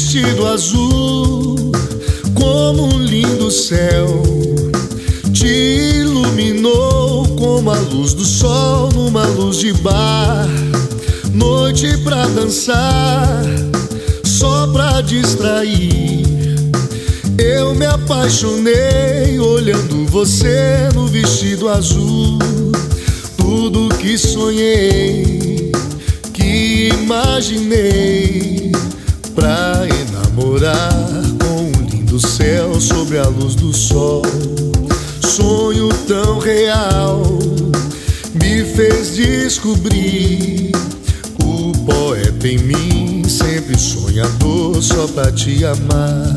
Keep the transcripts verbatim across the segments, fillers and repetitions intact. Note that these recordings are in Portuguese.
vestido azul, como um lindo céu, te iluminou como a luz do sol numa luz de bar. Noite pra dançar, só pra distrair. Eu me apaixonei olhando você no vestido azul. Tudo que sonhei, que imaginei, pra enamorar com um lindo céu sobre a luz do sol. Sonho tão real me fez descobrir o poeta em mim, sempre sonhador só pra te amar.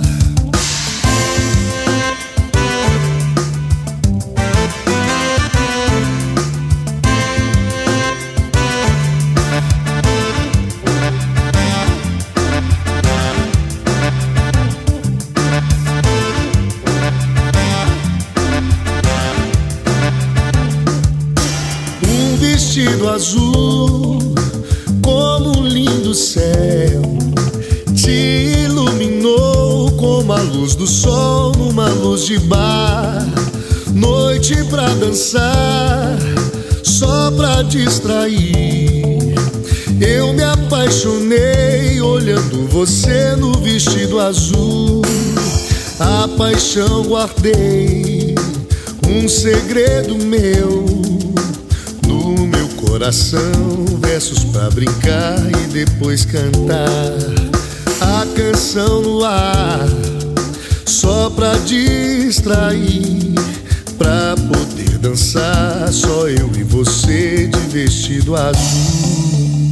Vestido azul, como um lindo céu, te iluminou como a luz do sol numa luz de bar. Noite pra dançar, só pra distrair. Eu me apaixonei olhando você no vestido azul. A paixão guardei, um segredo meu no meu coração, versos pra brincar e depois cantar. A canção no ar, só pra distrair, pra poder dançar, só eu e você de vestido azul.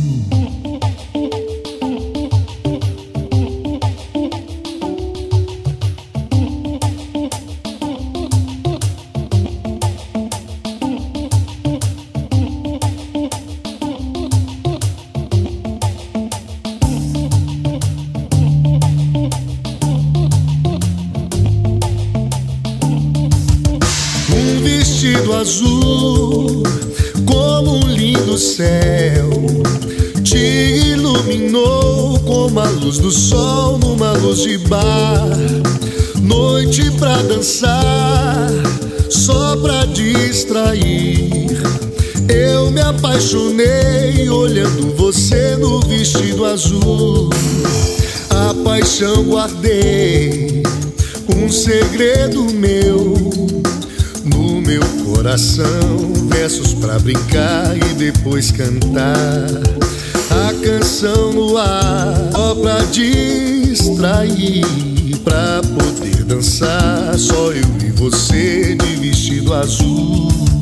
Vestido azul, como um lindo céu, te iluminou como a luz do sol numa luz de bar. Noite pra dançar, só pra distrair. Eu me apaixonei olhando você no vestido azul. A paixão guardei, um segredo meu no meu coração, versos pra brincar e depois cantar. A canção no ar, só pra distrair, pra poder dançar, só eu e você de vestido azul.